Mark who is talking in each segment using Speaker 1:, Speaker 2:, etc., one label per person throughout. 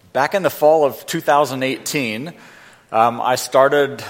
Speaker 1: Back in the fall of 2018, I started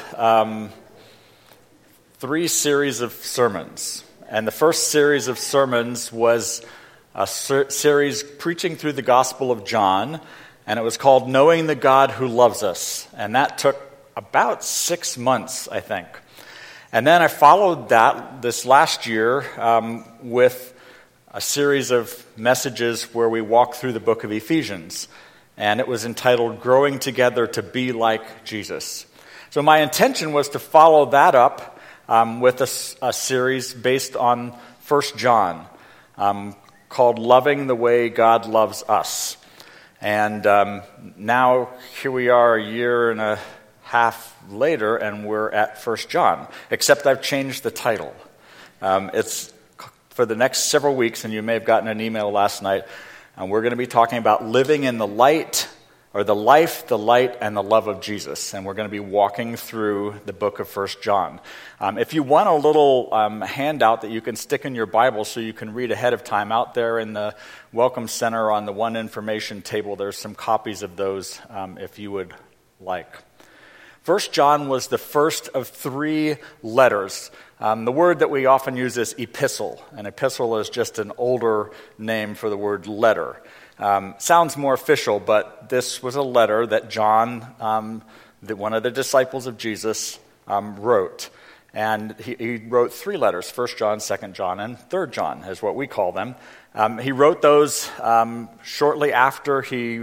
Speaker 1: 3 series of sermons. And the first series of sermons was a series preaching through the Gospel of John, and it was called Knowing the God Who Loves Us. And that took about 6 months, I think. And then I followed that this last year with a series of messages where we walked through the book of Ephesians. And it was entitled Growing Together to Be Like Jesus. So my intention was to follow that up with a series based on 1 John called Loving the Way God Loves Us. And now here we are a year and a half later, and we're at 1 John, except I've changed the title. It's for the next several weeks, and you may have gotten an email last night, and we're going to be talking about living in the light, or the life, the light, and the love of Jesus. And we're going to be walking through the book of 1 John. If you want a little handout that you can stick in your Bible so you can read ahead of time, out there in the Welcome Center on the One Information table, there's some copies of those if you would like. 1 John was the first of 3 letters. The word that we often use is epistle. An epistle is just an older name for the word letter. Sounds more official, but this was a letter that John, one of the disciples of Jesus, wrote. And he wrote 3 letters, 1 John, 2 John, and 3 John is what we call them. He wrote those shortly after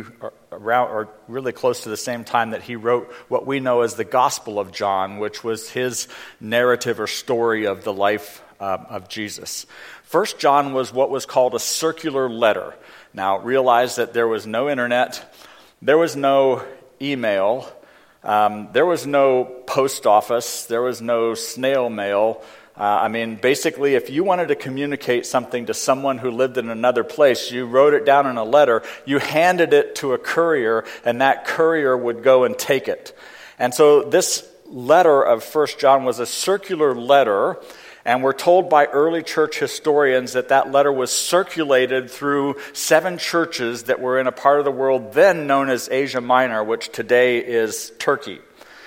Speaker 1: or really close to the same time that he wrote what we know as the Gospel of John, which was his narrative or story of the life of Jesus. 1 John was what was called a circular letter. Now, realize that there was no internet, there was no email, there was no post office, there was no snail mail. Basically, if you wanted to communicate something to someone who lived in another place, you wrote it down in a letter, you handed it to a courier, and that courier would go and take it. And so this letter of 1 John was a circular letter, and we're told by early church historians that that letter was circulated through 7 churches that were in a part of the world then known as Asia Minor, which today is Turkey.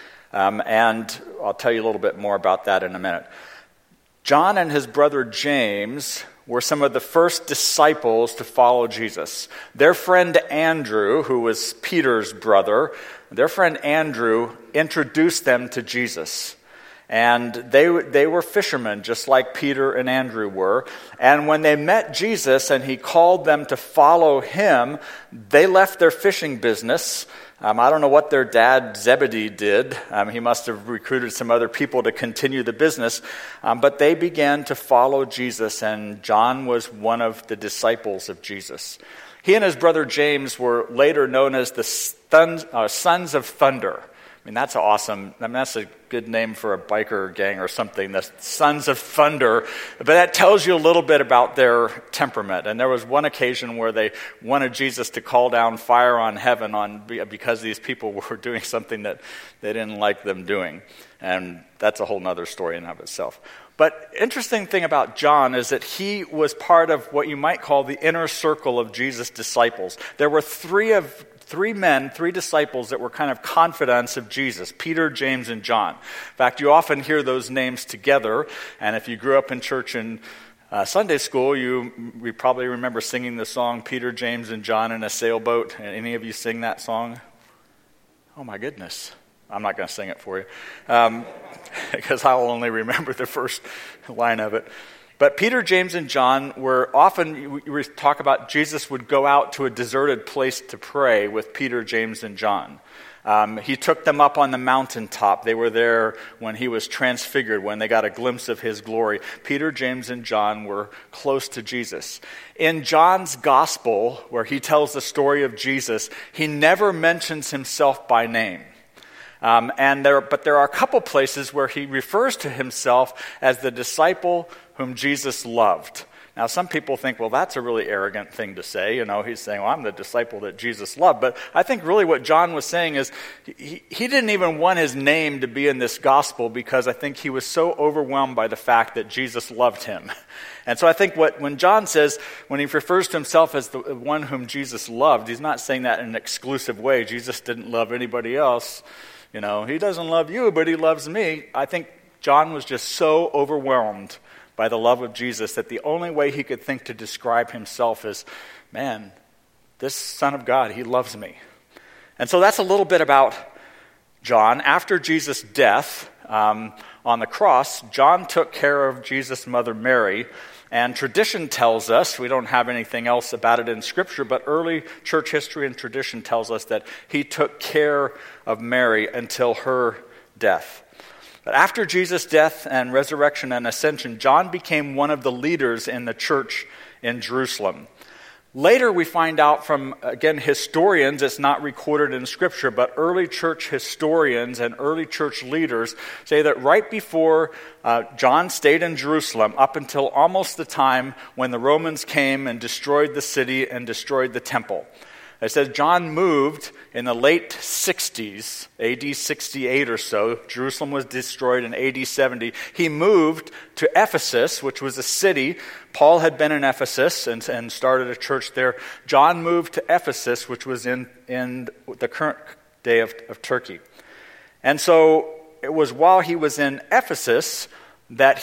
Speaker 1: And I'll tell you a little bit more about that in a minute. John and his brother James were some of the first disciples to follow Jesus. Their friend Andrew, who was Peter's brother, their friend Andrew introduced them to Jesus. And they were fishermen, just like Peter and Andrew were. And when they met Jesus and he called them to follow him, they left their fishing business. I don't know what their dad Zebedee did. He must have recruited some other people to continue the business. But they began to follow Jesus, and John was one of the disciples of Jesus. He and his brother James were later known as the Sons of Thunder. That's awesome. That's a good name for a biker gang or something, the Sons of Thunder. But that tells you a little bit about their temperament. And there was one occasion where they wanted Jesus to call down fire on heaven because these people were doing something that they didn't like them doing. And that's a whole other story in and of itself. But interesting thing about John is that he was part of what you might call the inner circle of Jesus' disciples. There were 3 disciples that were kind of confidants of Jesus, Peter, James, and John. In fact, you often hear those names together, and if you grew up in church and Sunday school, we probably remember singing the song, Peter, James, and John in a Sailboat. Any of you sing that song? Oh my goodness. I'm not going to sing it for you, because I'll only remember the first line of it. But Peter, James, and John were often, we talk about Jesus would go out to a deserted place to pray with Peter, James, and John. He took them up on the mountaintop. They were there when he was transfigured, when they got a glimpse of his glory. Peter, James, and John were close to Jesus. In John's gospel, where he tells the story of Jesus, he never mentions himself by name. But there are a couple places where he refers to himself as the disciple whom Jesus loved. Now, some people think, well, that's a really arrogant thing to say. He's saying, well, I'm the disciple that Jesus loved. But I think really what John was saying is he didn't even want his name to be in this gospel because I think he was so overwhelmed by the fact that Jesus loved him. And so I think when John says, when he refers to himself as the one whom Jesus loved, he's not saying that in an exclusive way. Jesus didn't love anybody else. He doesn't love you, but he loves me. I think John was just so overwhelmed by the love of Jesus that the only way he could think to describe himself is, man, this Son of God, he loves me. And so that's a little bit about John. After Jesus' death on the cross, John took care of Jesus' mother Mary. And tradition tells us, we don't have anything else about it in Scripture, but early church history and tradition tells us that he took care of Mary until her death. But after Jesus' death and resurrection and ascension, John became one of the leaders in the church in Jerusalem. Later we find out from, again, historians, it's not recorded in Scripture, but early church historians and early church leaders say that right before John stayed in Jerusalem, up until almost the time when the Romans came and destroyed the city and destroyed the temple. It says John moved in the late 60s, AD 68 or so. Jerusalem was destroyed in AD 70. He moved to Ephesus, which was a city. Paul had been in Ephesus and started a church there. John moved to Ephesus, which was in the current day of Turkey. And so it was while he was in Ephesus that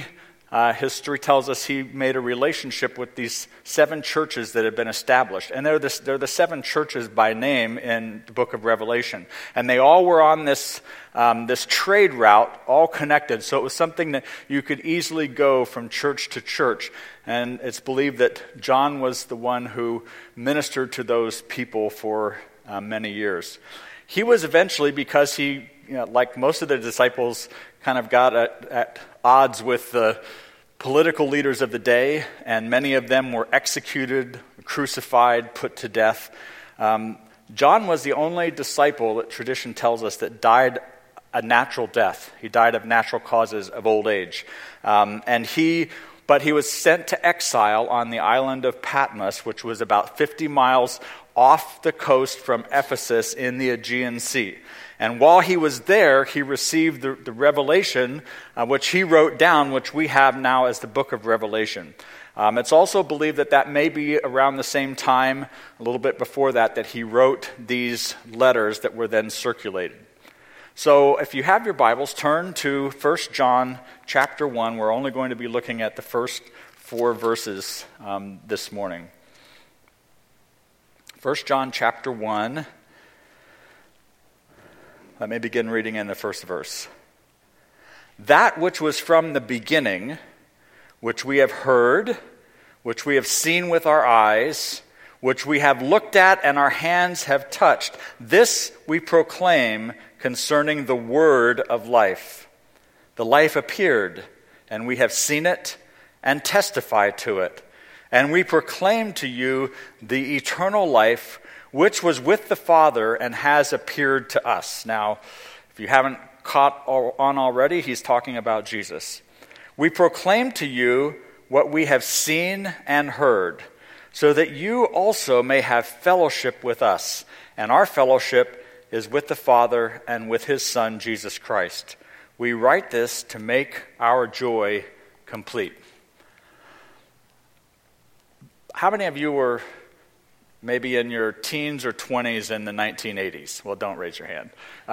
Speaker 1: history tells us he made a relationship with these 7 churches that had been established. And they're the 7 churches by name in the book of Revelation. And they all were on this trade route, all connected. So it was something that you could easily go from church to church. And it's believed that John was the one who ministered to those people for many years. He was eventually, because he, like most of the disciples, kind of got at odds with the political leaders of the day, and many of them were executed, crucified, put to death. John was the only disciple that tradition tells us that died a natural death. He died of natural causes of old age. But he was sent to exile on the island of Patmos, which was about 50 miles off the coast from Ephesus in the Aegean Sea. And while he was there, he received the revelation, which he wrote down, which we have now as the book of Revelation. It's also believed that may be around the same time, a little bit before that he wrote these letters that were then circulated. So if you have your Bibles, turn to 1 John chapter 1. We're only going to be looking at the first 4 verses this morning. 1 John chapter 1. Let me begin reading in the first verse. That which was from the beginning, which we have heard, which we have seen with our eyes, which we have looked at and our hands have touched, this we proclaim concerning the word of life. The life appeared, and we have seen it and testify to it. And we proclaim to you the eternal life which was with the Father and has appeared to us. Now, if you haven't caught on already, he's talking about Jesus. We proclaim to you what we have seen and heard, so that you also may have fellowship with us. And our fellowship is with the Father and with his Son, Jesus Christ. We write this to make our joy complete. How many of you were maybe in your teens or 20s in the 1980s? Well, don't raise your hand.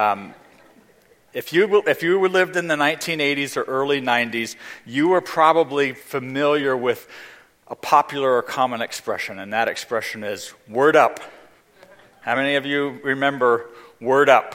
Speaker 1: If you lived in the 1980s or early 90s, you were probably familiar with a popular or common expression, and that expression is word up. How many of you remember word up?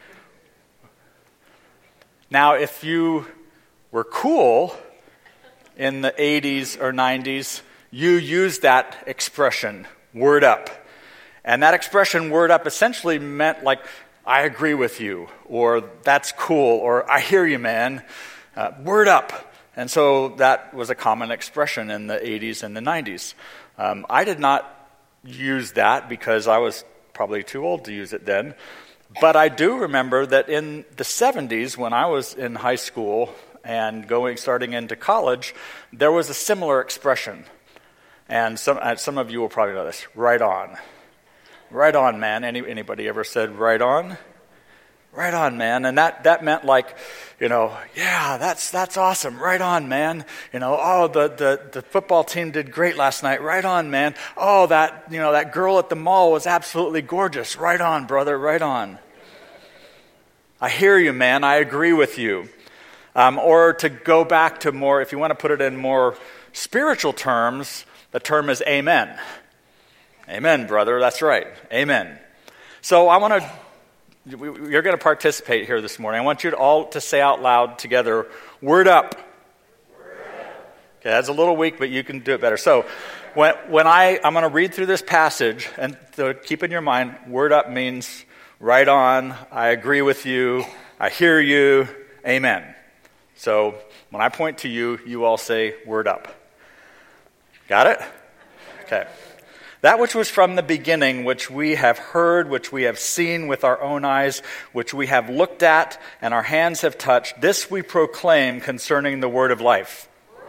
Speaker 1: Now, if you were cool in the 80s or 90s, you used that expression, word up. And that expression, word up, essentially meant like, I agree with you, or that's cool, or I hear you, man. Word up. And so that was a common expression in the 80s and the 90s. I did not use that because I was probably too old to use it then. But I do remember that in the 70s, when I was in high school, and starting into college, there was a similar expression. And some of you will probably know this. Right on. Right on, man. Anybody ever said right on? Right on, man. And that meant like, yeah, that's awesome. Right on, man. Oh, the football team did great last night. Right on, man. Oh, that girl at the mall was absolutely gorgeous. Right on, brother. Right on. I hear you, man. I agree with you. Or to go back to more, if you want to put it in more spiritual terms, the term is amen. Amen, brother. That's right. Amen. So you're going to participate here this morning. I want you all to say out loud together, word up. Word up. Okay, that's a little weak, but you can do it better. So when I'm going to read through this passage, and so keep in your mind, word up means right on, I agree with you, I hear you, amen. So when I point to you, you all say word up. Got it? Okay. That which was from the beginning, which we have heard, which we have seen with our own eyes, which we have looked at, and our hands have touched, this we proclaim concerning the word of life.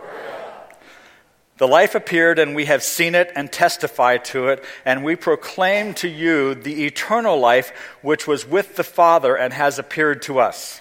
Speaker 1: The life appeared, and we have seen it and testify to it, and we proclaim to you the eternal life which was with the Father and has appeared to us.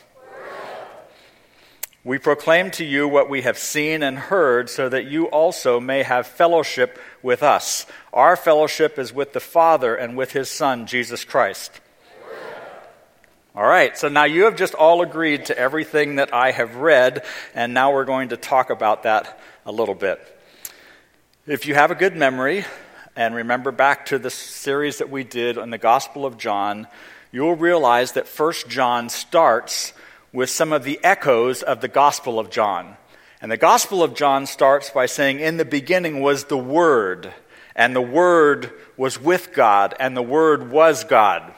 Speaker 1: We proclaim to you what we have seen and heard, so that you also may have fellowship with us. Our fellowship is with the Father and with his Son, Jesus Christ. All right, so now you have just all agreed to everything that I have read, and now we're going to talk about that a little bit. If you have a good memory, and remember back to the series that we did on the Gospel of John, you'll realize that 1 John starts with some of the echoes of the Gospel of John. And the Gospel of John starts by saying, in the beginning was the Word, and the Word was with God, and the Word was God.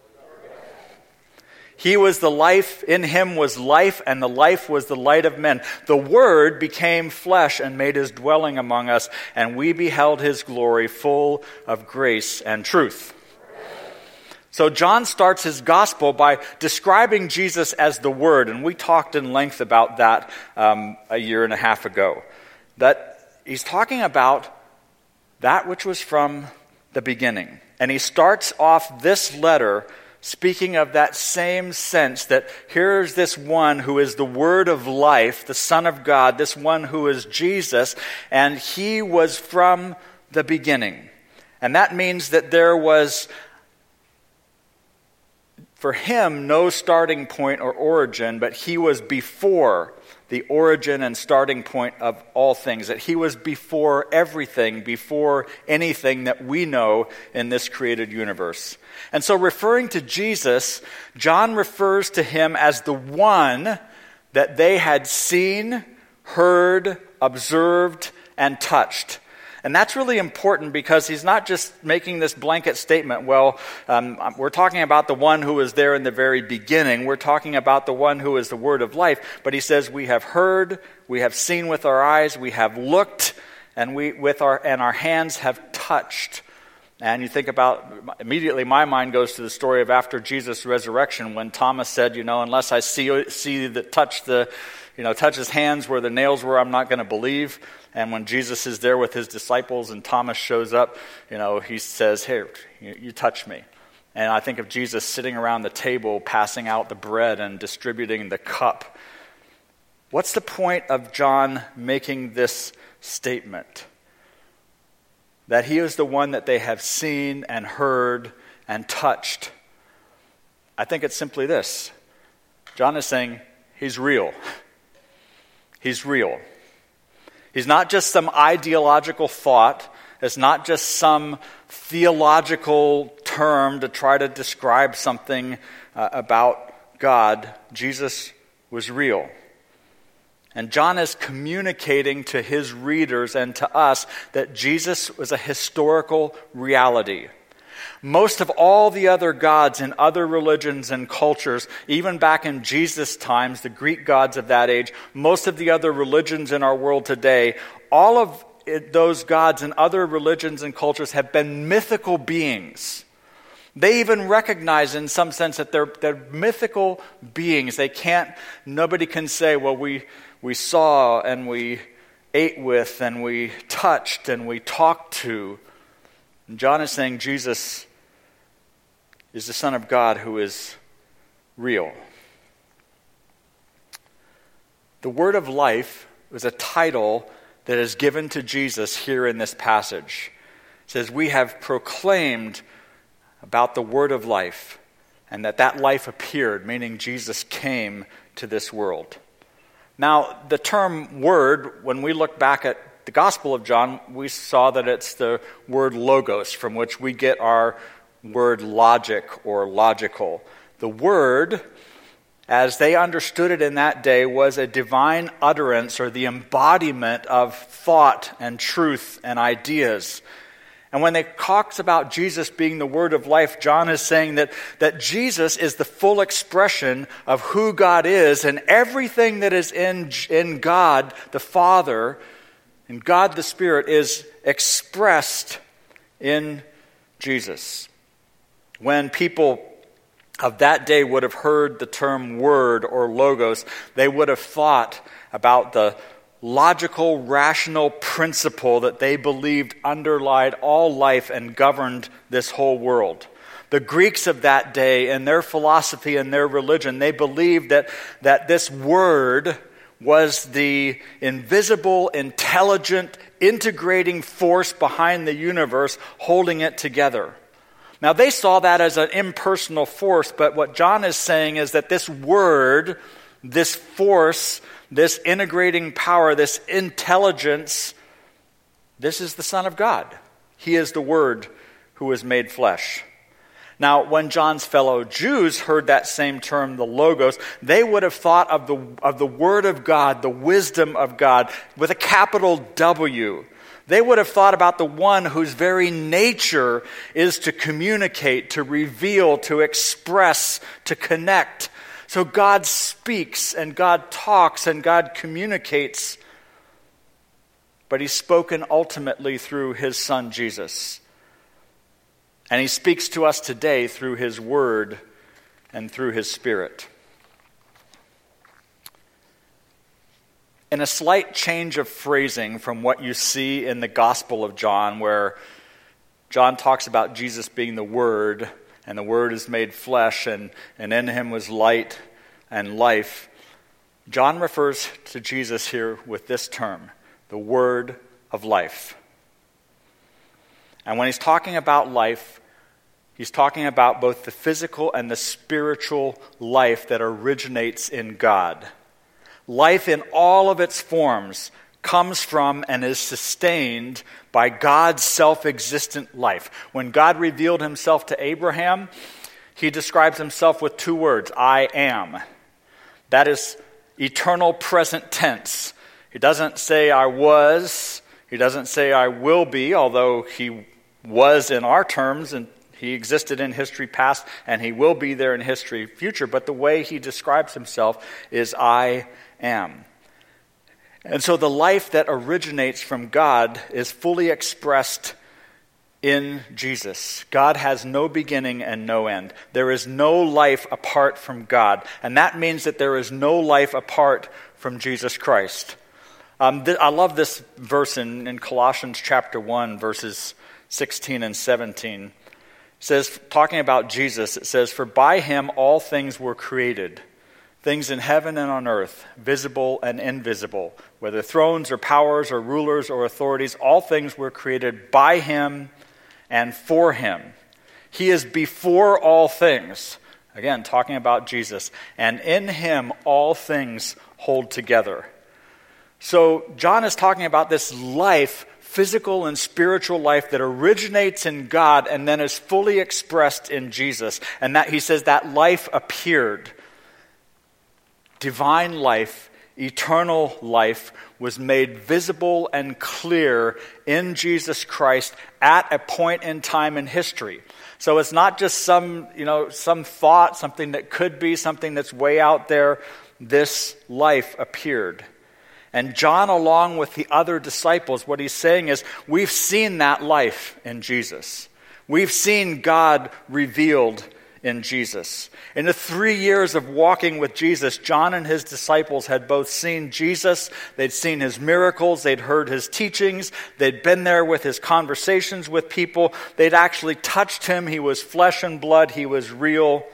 Speaker 1: He was the life, in him was life, and the life was the light of men. The Word became flesh and made his dwelling among us, and we beheld his glory, full of grace and truth. So John starts his gospel by describing Jesus as the Word, and we talked in length about that a year and a half ago. That he's talking about that which was from the beginning. And he starts off this letter speaking of that same sense that here's this one who is the Word of life, the Son of God, this one who is Jesus, and he was from the beginning. And that means that there was, for him, no starting point or origin, but he was before the origin and starting point of all things, that he was before everything, before anything that we know in this created universe. And so referring to Jesus, John refers to him as the one that they had seen, heard, observed, and touched. And that's really important because he's not just making this blanket statement, we're talking about the one who was there in the very beginning. We're talking about the one who is the Word of life. But he says, we have heard, we have seen with our eyes, we have looked, and our hands have touched. And you think about, immediately my mind goes to the story of after Jesus' resurrection when Thomas said, unless I touch his hands where the nails were, I'm not going to believe. And when Jesus is there with his disciples and Thomas shows up, he says, here, you touch me. And I think of Jesus sitting around the table, passing out the bread and distributing the cup. What's the point of John making this statement? That he is the one that they have seen and heard and touched. I think it's simply this. John is saying, he's real. He's real. He's not just some ideological thought. It's not just some theological term to try to describe something about God. Jesus was real. And John is communicating to his readers and to us that Jesus was a historical reality. Most of all the other gods in other religions and cultures, even back in Jesus' times, the Greek gods of that age, most of the other religions in our world today, all of those gods in other religions and cultures have been mythical beings. They even recognize in some sense that they're mythical beings. Nobody can say, well, we saw and we ate with and we touched and we talked to. And John is saying Jesus is the Son of God who is real. The word of life was a title that is given to Jesus here in this passage. It says, we have proclaimed about the word of life, and that life appeared, meaning Jesus came to this world. Now, the term word, when we look back at the Gospel of John, we saw that it's the word logos, from which we get our word logic or logical. The word, as they understood it in that day, was a divine utterance or the embodiment of thought and truth and ideas. And when it talks about Jesus being the word of life, John is saying that Jesus is the full expression of who God is, and everything that is in God the Father and God the Spirit is expressed in Jesus. When people of that day would have heard the term word or logos, they would have thought about the logical, rational principle that they believed underlied all life and governed this whole world. The Greeks of that day, in their philosophy and their religion, they believed that this word was the invisible, intelligent, integrating force behind the universe, holding it together. Now, they saw that as an impersonal force, but what John is saying is that this word, this force, this integrating power, this intelligence, this is the Son of God. He is the Word who was made flesh. Now, when John's fellow Jews heard that same term, the Logos, they would have thought of the Word of God, the wisdom of God, with a capital W. They would have thought about the one whose very nature is to communicate, to reveal, to express, to connect. So God speaks and God talks and God communicates, but He's spoken ultimately through His Son Jesus. And He speaks to us today through His Word and through His Spirit. In a slight change of phrasing from what you see in the Gospel of John, where John talks about Jesus being the Word, and the Word is made flesh, and in Him was light and life, John refers to Jesus here with this term, the Word of life. And when he's talking about life, he's talking about both the physical and the spiritual life that originates in God. Life in all of its forms comes from and is sustained by God's self-existent life. When God revealed Himself to Abraham, He describes Himself with two words, I am. That is eternal present tense. He doesn't say I was. He doesn't say I will be, although He was in our terms and He existed in history past and He will be there in history future. But the way He describes Himself is I am. And so the life that originates from God is fully expressed in Jesus. God has no beginning and no end. There is no life apart from God. And that means that there is no life apart from Jesus Christ. I love this verse in Colossians chapter 1, verses 16 and 17. It says, talking about Jesus, it says, "For by Him all things were created, things in heaven and on earth, visible and invisible, whether thrones or powers or rulers or authorities, all things were created by Him and for Him. He is before all things." Again, talking about Jesus. "And in Him all things hold together." So John is talking about this life, physical and spiritual life that originates in God and then is fully expressed in Jesus. And that he says that life appeared. Divine life, eternal life was made visible and clear in Jesus Christ at a point in time in history. So it's not just some thought, something that could be, something that's way out there. This life appeared. And John, along with the other disciples, what he's saying is, we've seen that life in Jesus. We've seen God revealed in Jesus. In the 3 years of walking with Jesus, John and his disciples had both seen Jesus, they'd seen his miracles, they'd heard his teachings, they'd been there with his conversations with people, they'd actually touched him, he was flesh and blood, he was real.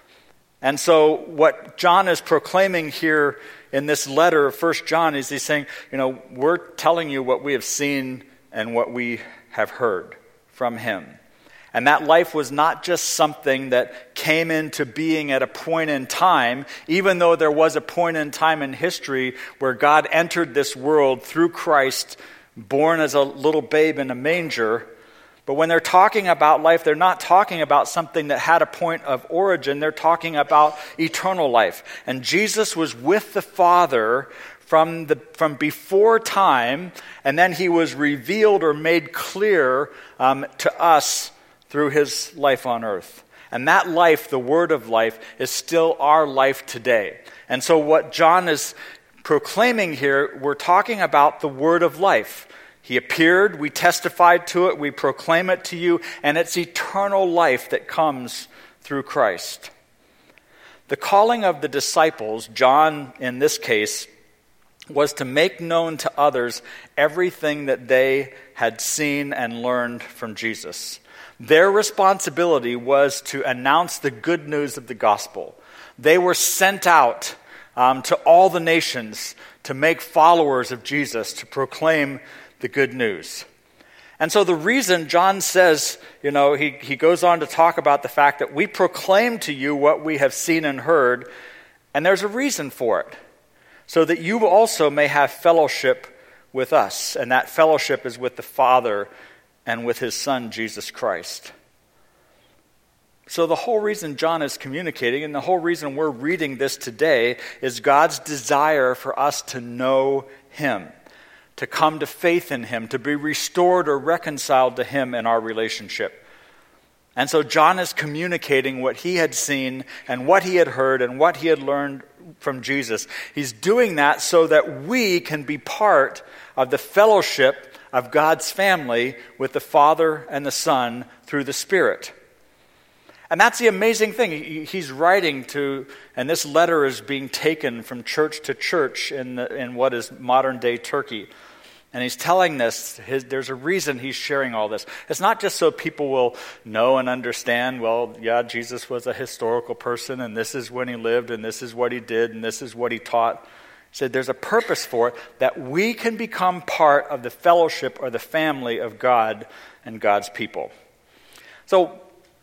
Speaker 1: And so what John is proclaiming here in this letter of 1 John is he's saying, we're telling you what we have seen and what we have heard from him. And that life was not just something that came into being at a point in time, even though there was a point in time in history where God entered this world through Christ, born as a little babe in a manger. But when they're talking about life, they're not talking about something that had a point of origin. They're talking about eternal life. And Jesus was with the Father from before time, and then he was revealed or made clear to us through his life on earth. And that life, the word of life, is still our life today. And so what John is proclaiming here, we're talking about the word of life. He appeared, we testified to it, we proclaim it to you, and it's eternal life that comes through Christ. The calling of the disciples, John in this case, was to make known to others everything that they had seen and learned from Jesus. Their responsibility was to announce the good news of the gospel. They were sent out to all the nations to make followers of Jesus, to proclaim the good news. And so the reason John says, he goes on to talk about the fact that we proclaim to you what we have seen and heard, and there's a reason for it, so that you also may have fellowship with us, and that fellowship is with the Father and with his Son, Jesus Christ. So the whole reason John is communicating, and the whole reason we're reading this today, is God's desire for us to know him, to come to faith in him, to be restored or reconciled to him in our relationship. And so John is communicating what he had seen and what he had heard and what he had learned from Jesus. He's doing that so that we can be part of the fellowship of God's family with the Father and the Son through the Spirit. And that's the amazing thing. He's writing to, and this letter is being taken from church to church in what is modern-day Turkey. And he's telling this, there's a reason he's sharing all this. It's not just so people will know and understand, well, yeah, Jesus was a historical person, and this is when he lived, and this is what he did, and this is what he taught. He said there's a purpose for it, that we can become part of the fellowship or the family of God and God's people. So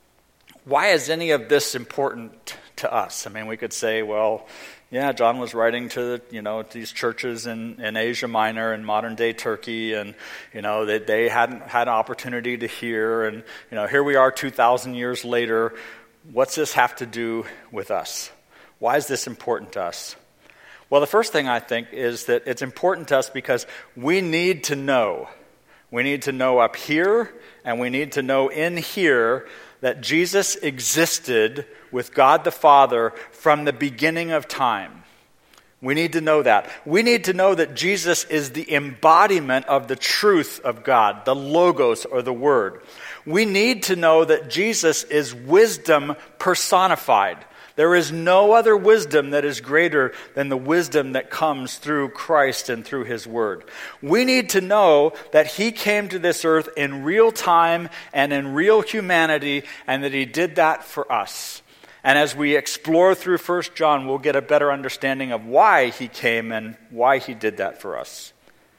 Speaker 1: why is any of this important to us? I mean, we could say, well, yeah, John was writing to these churches in Asia Minor and modern-day Turkey, and they hadn't had an opportunity to hear, and here we are 2,000 years later. What's this have to do with us? Why is this important to us? Well, the first thing I think is that it's important to us because we need to know. We need to know up here, and we need to know in here that Jesus existed with God the Father from the beginning of time. We need to know that. We need to know that Jesus is the embodiment of the truth of God, the Logos or the Word. We need to know that Jesus is wisdom personified. There is no other wisdom that is greater than the wisdom that comes through Christ and through his word. We need to know that he came to this earth in real time and in real humanity, and that he did that for us. And as we explore through 1 John, we'll get a better understanding of why he came and why he did that for us.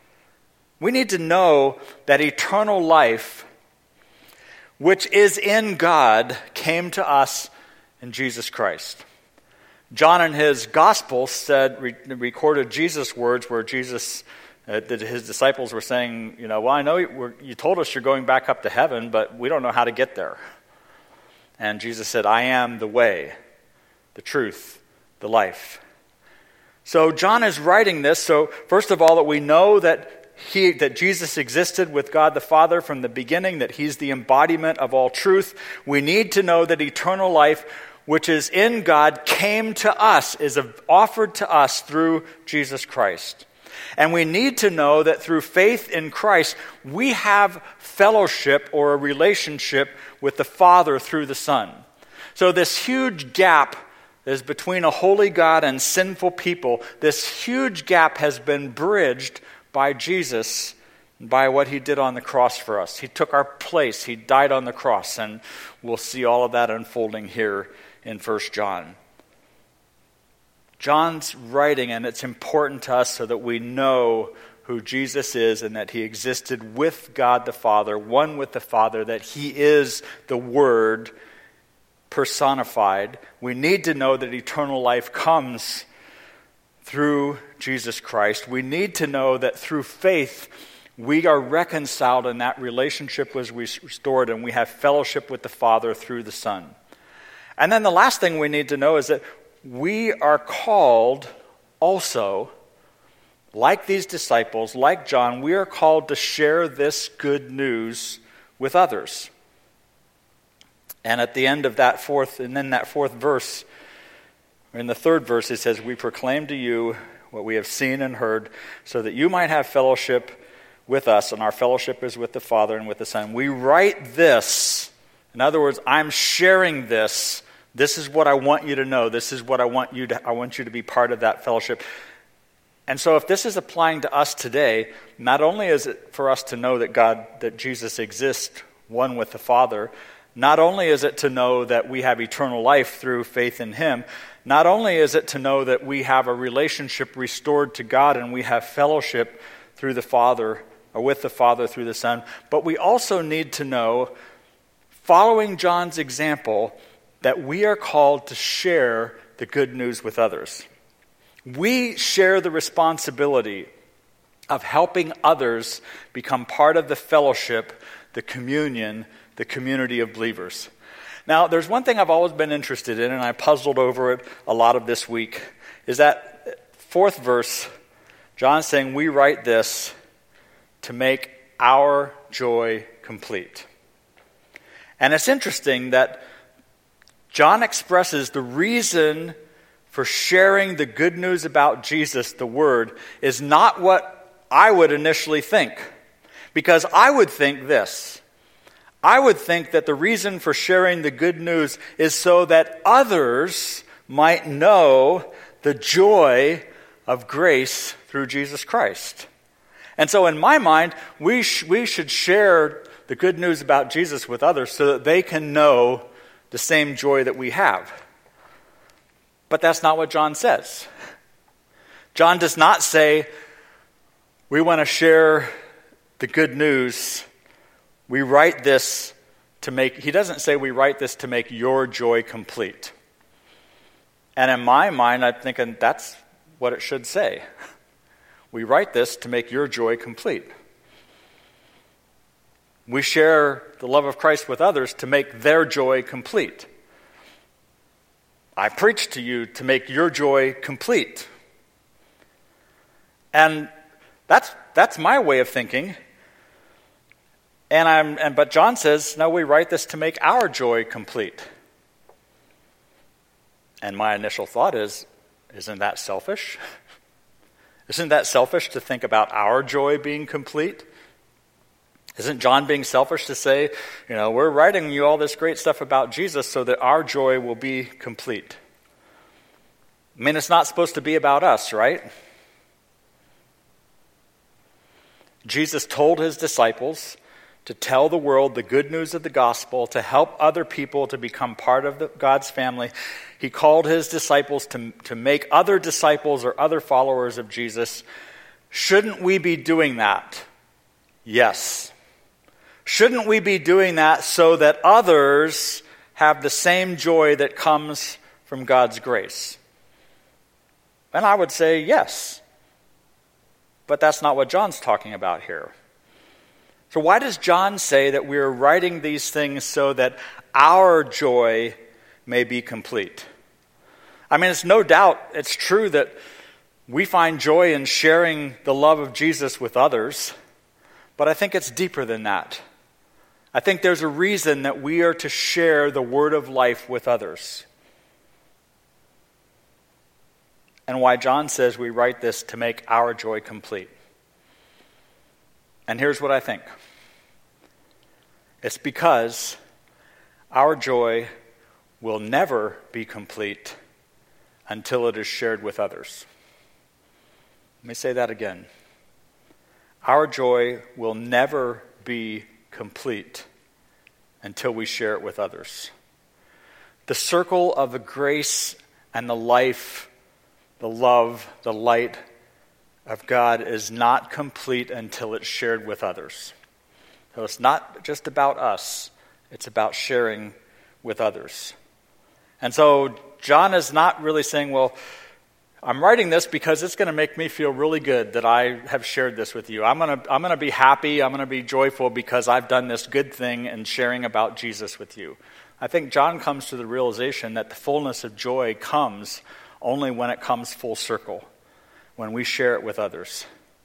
Speaker 1: We need to know that eternal life, which is in God, came to us in Jesus Christ. John in his gospel recorded Jesus' words where Jesus, his disciples were saying, well, I know you told us you're going back up to heaven, but we don't know how to get there. And Jesus said, I am the way, the truth, the life. So John is writing this, so first of all, that we know that Jesus existed with God the Father from the beginning, that he's the embodiment of all truth. We need to know that eternal life, which is in God, came to us, is offered to us through Jesus Christ. And we need to know that through faith in Christ, we have fellowship or a relationship with the Father through the Son. So this huge gap is between a holy God and sinful people. This huge gap has been bridged by Jesus, by what he did on the cross for us. He took our place. He died on the cross, and we'll see all of that unfolding here in 1 John. John's writing, and it's important to us so that we know who Jesus is and that he existed with God the Father, one with the Father, that he is the Word personified. We need to know that eternal life comes through Jesus Christ. We need to know that through faith we are reconciled and that relationship was restored, and we have fellowship with the Father through the Son. And then the last thing we need to know is that we are called also, like these disciples, like John, we are called to share this good news with others. And at the end of that fourth verse, in the third verse, it says, "We proclaim to you what we have seen and heard, so that you might have fellowship with us, and our fellowship is with the Father and with the Son. We write this." In other words, I'm sharing this. This is what I want you to know. This is what I want you to be part of that fellowship. And so if this is applying to us today, not only is it for us to know that Jesus exists, one with the Father, not only is it to know that we have eternal life through faith in him, not only is it to know that we have a relationship restored to God and we have fellowship through the Father, or with the Father through the Son, but we also need to know, following John's example, that we are called to share the good news with others. We share the responsibility of helping others become part of the fellowship, the communion, the community of believers. Now, there's one thing I've always been interested in, and I puzzled over it a lot of this week, is that fourth verse, John's saying, "We write this to make our joy complete." And it's interesting that John expresses the reason for sharing the good news about Jesus, the Word, is not what I would initially think. Because I would think this. I would think that the reason for sharing the good news is so that others might know the joy of grace through Jesus Christ. And so in my mind, we should share the good news about Jesus with others so that they can know the same joy that we have. But that's not what John says. John does not say, we want to share the good news. We write this to make, he doesn't say we write this to make your joy complete. And in my mind, I'm thinking that's what it should say. We write this to make your joy complete. We share the love of Christ with others to make their joy complete. I preach to you to make your joy complete. And that's my way of thinking. But John says, no, we write this to make our joy complete. And my initial thought is, isn't that selfish? Isn't that selfish to think about our joy being complete? Isn't John being selfish to say, we're writing you all this great stuff about Jesus so that our joy will be complete? I mean, it's not supposed to be about us, right? Jesus told his disciples to tell the world the good news of the gospel, to help other people to become part of God's family. He called his disciples to make other disciples or other followers of Jesus. Shouldn't we be doing that? Yes. Shouldn't we be doing that so that others have the same joy that comes from God's grace? And I would say yes. But that's not what John's talking about here. So why does John say that we are writing these things so that our joy may be complete? I mean, it's no doubt, it's true that we find joy in sharing the love of Jesus with others, but I think it's deeper than that. I think there's a reason that we are to share the word of life with others. and why John says we write this to make our joy complete. And here's what I think. It's because our joy will never be complete until it is shared with others. Let me say that again. Our joy will never be complete until we share it with others. The circle of the grace and the life, the love, the light of God is not complete until it's shared with others. So it's not just about us, it's about sharing with others. And so John is not really saying, well, I'm writing this because it's going to make me feel really good that I have shared this with you. I'm going to be happy, I'm going to be joyful because I've done this good thing in sharing about Jesus with you. I think John comes to the realization that the fullness of joy comes only when it comes full circle, when we share it with others.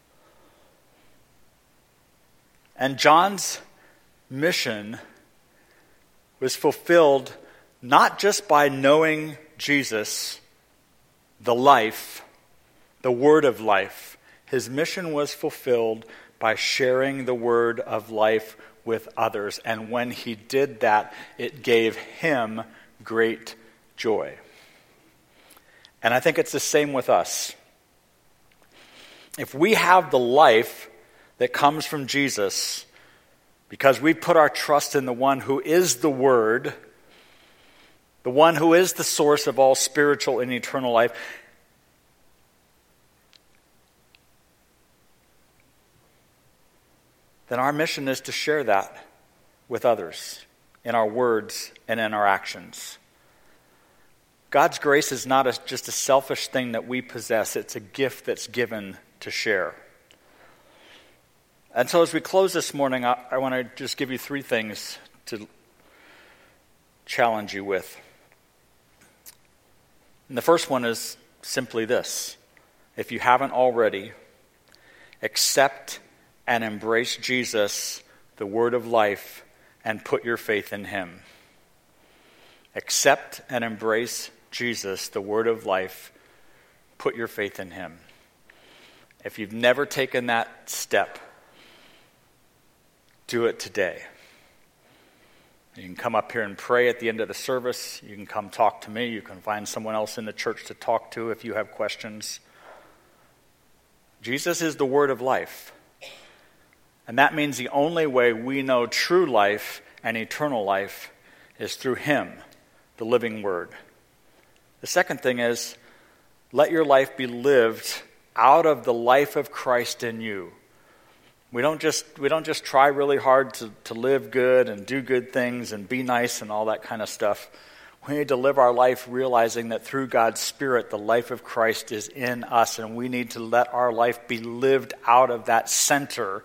Speaker 1: And John's mission was fulfilled not just by knowing Jesus, the life, the word of life. His mission was fulfilled by sharing the word of life with others. And when he did that, it gave him great joy. And I think it's the same with us. If we have the life that comes from Jesus, because we put our trust in the one who is the Word, the one who is the source of all spiritual and eternal life, then our mission is to share that with others in our words and in our actions. God's grace is not just a selfish thing that we possess. It's a gift that's given to share. And so as we close this morning, I want to just give you 3 things to challenge you with. And the first one is simply this. If you haven't already, accept and embrace Jesus, the word of life, and put your faith in him. Accept and embrace Jesus, the word of life, put your faith in him. If you've never taken that step, do it today. You can come up here and pray at the end of the service. You can come talk to me. You can find someone else in the church to talk to if you have questions. Jesus is the word of life. And that means the only way we know true life and eternal life is through him, the living word. The second thing is, let your life be lived out of the life of Christ in you. We don't just try really hard to live good and do good things and be nice and all that kind of stuff. We need to live our life realizing that through God's Spirit, the life of Christ is in us, and we need to let our life be lived out of that center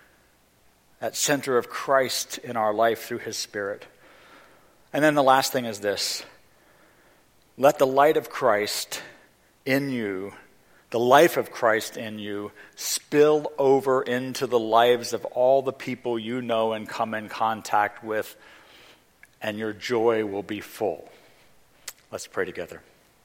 Speaker 1: of Christ in our life through his Spirit. And then the last thing is this. Let the light of Christ in you, the life of Christ in you, spill over into the lives of all the people you know and come in contact with, and your joy will be full. Let's pray together.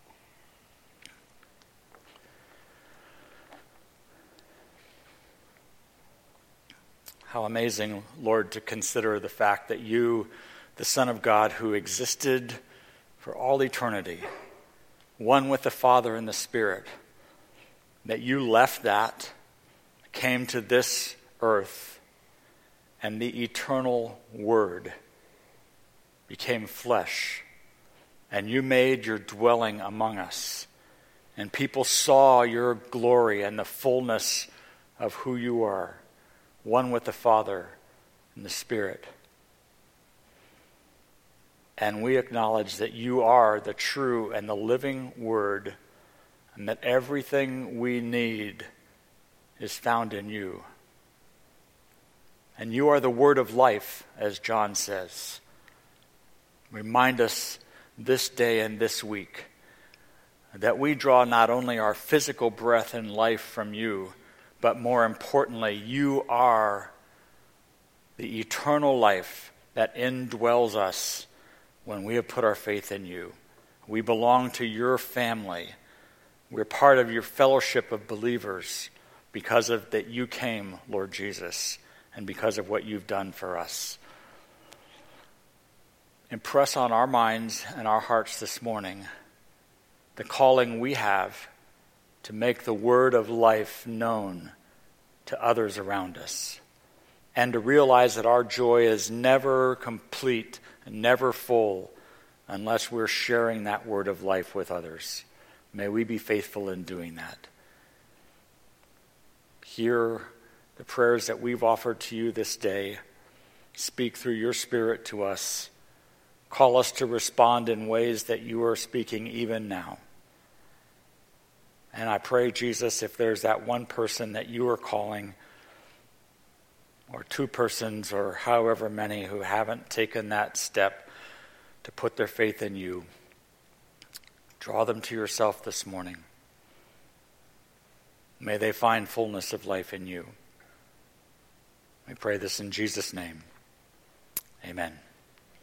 Speaker 1: How amazing, Lord, to consider the fact that you, the Son of God, who existed for all eternity, one with the Father and the Spirit, that you left that, came to this earth, and the eternal Word became flesh, and you made your dwelling among us, and people saw your glory and the fullness of who you are, one with the Father and the Spirit. And we acknowledge that you are the true and the living Word, and that everything we need is found in you. And you are the word of life, as John says. Remind us this day and this week that we draw not only our physical breath and life from you, but more importantly, you are the eternal life that indwells us when we have put our faith in you. We belong to your family. We're part of your fellowship of believers because of that you came, Lord Jesus, and because of what you've done for us. Impress on our minds and our hearts this morning the calling we have to make the word of life known to others around us, and to realize that our joy is never complete and never full unless we're sharing that word of life with others. May we be faithful in doing that. Hear the prayers that we've offered to you this day. Speak through your Spirit to us. Call us to respond in ways that you are speaking even now. And I pray, Jesus, if there's that one person that you are calling, or two persons, or however many who haven't taken that step to put their faith in you, draw them to yourself this morning. May they find fullness of life in you. We pray this in Jesus' name. Amen.